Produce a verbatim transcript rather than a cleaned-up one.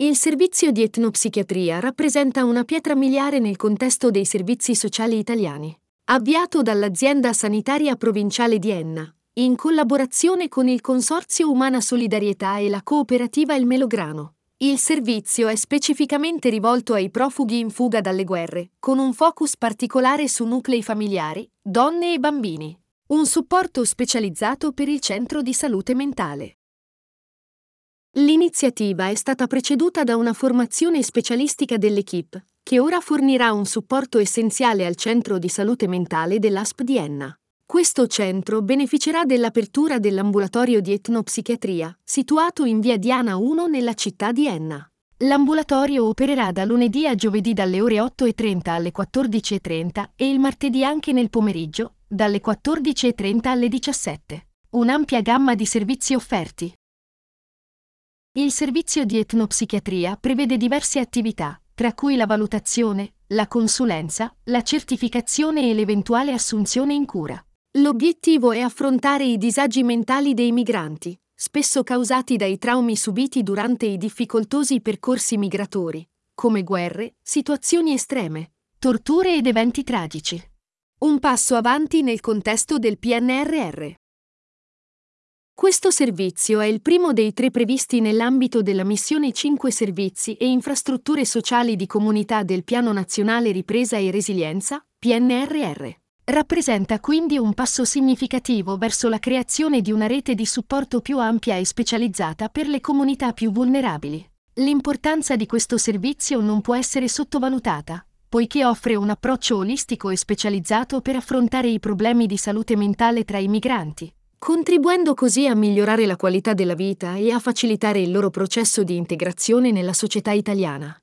Il servizio di etnopsichiatria rappresenta una pietra miliare nel contesto dei servizi sociali italiani. Avviato dall'azienda sanitaria provinciale di Enna, in collaborazione con il Consorzio Umana Solidarietà e la cooperativa Il Melograno, il servizio è specificamente rivolto ai profughi in fuga dalle guerre, con un focus particolare su nuclei familiari, donne e bambini. Un supporto specializzato per il centro di salute mentale. L'iniziativa è stata preceduta da una formazione specialistica dell'equipe, che ora fornirà un supporto essenziale al centro di salute mentale dell'A S P di Enna. Questo centro beneficerà dell'apertura dell'ambulatorio di etnopsichiatria, situato in via Diana uno nella città di Enna. L'ambulatorio opererà da lunedì a giovedì dalle ore otto e trenta alle quattordici e trenta e il martedì anche nel pomeriggio, dalle quattordici e trenta alle diciassette. Un'ampia gamma di servizi offerti. Il servizio di etnopsichiatria prevede diverse attività, tra cui la valutazione, la consulenza, la certificazione e l'eventuale assunzione in cura. L'obiettivo è affrontare i disagi mentali dei migranti, spesso causati dai traumi subiti durante i difficoltosi percorsi migratori, come guerre, situazioni estreme, torture ed eventi tragici. Un passo avanti nel contesto del P N R R. Questo servizio è il primo dei tre previsti nell'ambito della missione cinque Servizi e infrastrutture sociali di comunità del Piano Nazionale Ripresa e Resilienza, P N R R. Rappresenta quindi un passo significativo verso la creazione di una rete di supporto più ampia e specializzata per le comunità più vulnerabili. L'importanza di questo servizio non può essere sottovalutata, poiché offre un approccio olistico e specializzato per affrontare i problemi di salute mentale tra i migranti, contribuendo così a migliorare la qualità della vita e a facilitare il loro processo di integrazione nella società italiana.